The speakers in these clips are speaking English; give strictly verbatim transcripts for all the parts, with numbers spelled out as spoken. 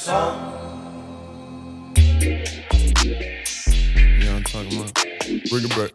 You know what I'm talking about? Bring it back.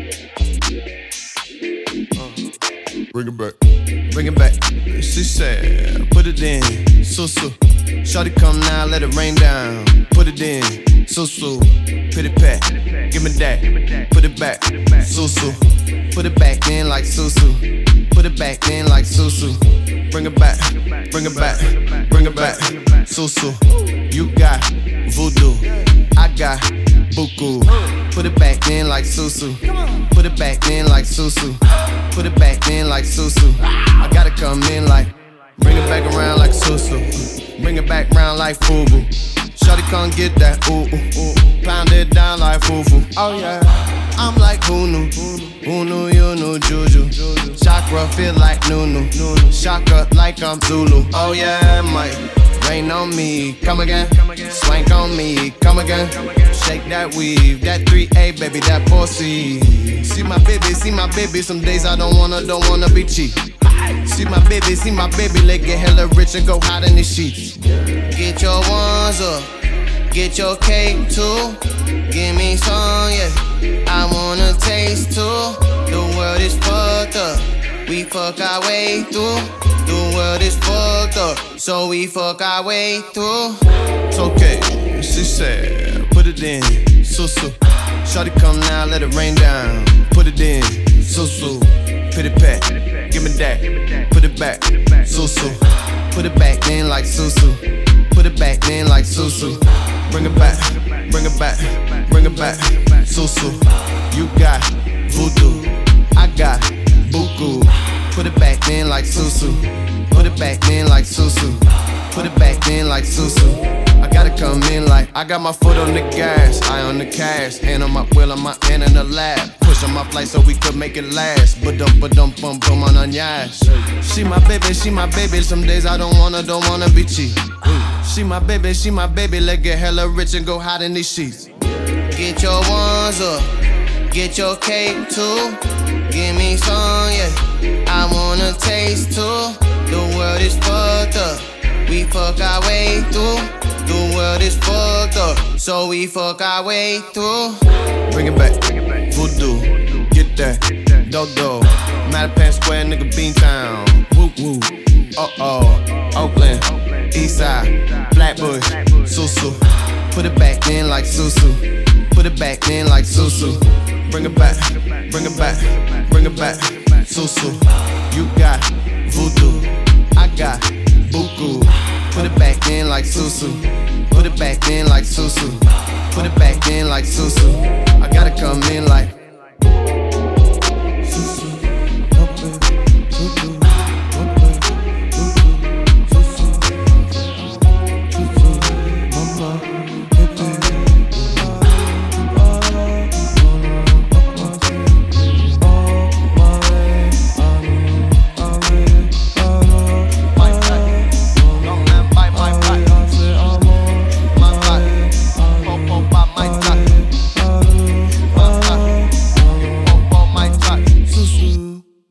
Uh, bring it back. Bring it back. She said, put it in. So, so. Shawty come now, let it rain down. Put it in. So, so. Put it back. Give me that. Put it back. So, so. Put it back in like Susu. Put it back in like Susu. Bring it back. Bring it back. Bring it back. Susu. You got voodoo. I got buku. Put it back in like Susu. Put it back in like Susu. Put it back in like Susu. I gotta come in like. Bring it back around like Susu. Bring it back round like Fubu. Shawty come get that ooh ooh ooh. Pound it down like fufu. Oh yeah. I'm like who knew? Who knew you knew Juju? Chakra feel like Nunu. Chakra like I'm Zulu. Oh yeah, Mike. Rain on me, come again. Swank on me, come again. Shake that weave, that three A, baby, that four C. See my baby, see my baby. Some days I don't wanna, don't wanna be cheap. See my baby, see my baby. Let get hella rich and go hide in the sheets. Get your ones up, get your cake too. Give me some, yeah. I wanna taste too. The world is fucked up. We fuck our way through. The world is fucked up, so we fuck our way through. It's okay, she said, put it in, so so. Shawty come now, let it rain down. Put it in, so so. Put it back, give me that. Put it back, so so. Put it back in like Susu. Put it back in like Susu. Bring it back, bring it back, bring it back, so so. You got voodoo, I got buku. Put it back in like Susu. Put it back in like Susu. Put it back in like Susu. I gotta come in like I got my foot on the gas, eye on the cash, hand on my wheel, on my hand in the lab. Push on my flight so we could make it last. But dump, but dump, bum, bum on on yash. She my baby, she my baby. Some days I don't wanna, don't wanna be cheap. She my baby, she my baby. Let's get hella rich and go hide in these sheets. Get your ones up, get your cake too. Give me some, yeah. I wanna taste too. The world is fucked up. We fuck our way through. The world is fucked up, so we fuck our way through. Bring it back, voodoo. Get that, do-do. Mattapan Square, nigga, Beantown. Woo woo. Uh oh. Oakland, Eastside, Flatbush, Susu. Put it back in like Susu. Put it back in like Susu. Bring it back, bring it back, bring it back, Susu. You got voodoo, I got buku. Put it back in like Susu. Put it back in like Susu. Put it back in like Susu. I gotta come in like Susu.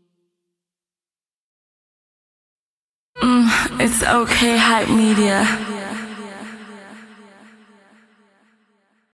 It's okay, Hype Media.